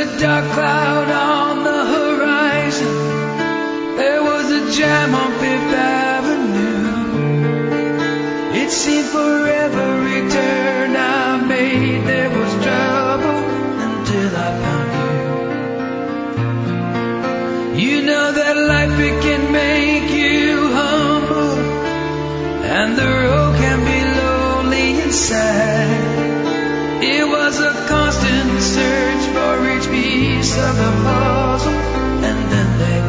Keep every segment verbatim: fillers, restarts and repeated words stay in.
a dark cloud on the horizon. There was a jam on Fifth Avenue. It seemed for every turn I made there was trouble until I found you. You know that life, it can make you humble, and the road can be lonely and sad. It was a constant search for each piece of the puzzle, and then there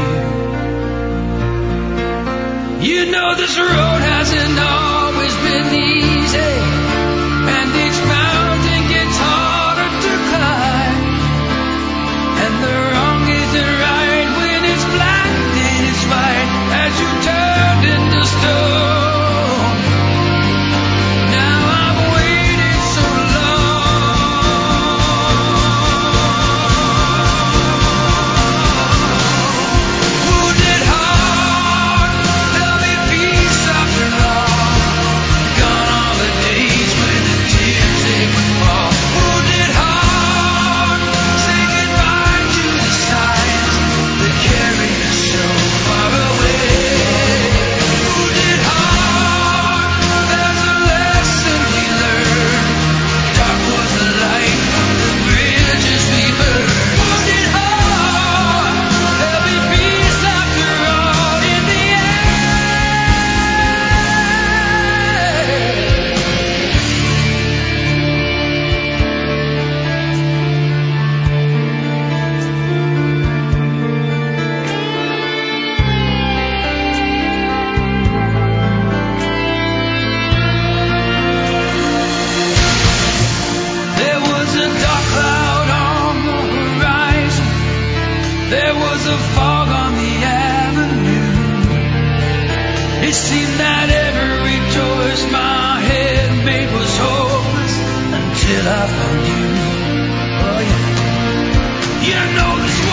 was you. You know this road hasn't always been easy, and each mountain gets harder to climb, and the wrong isn't right when it's black and it's white as you turn into stone. It seemed that every choice my head made was hopeless until I found you. Oh yeah, you know this.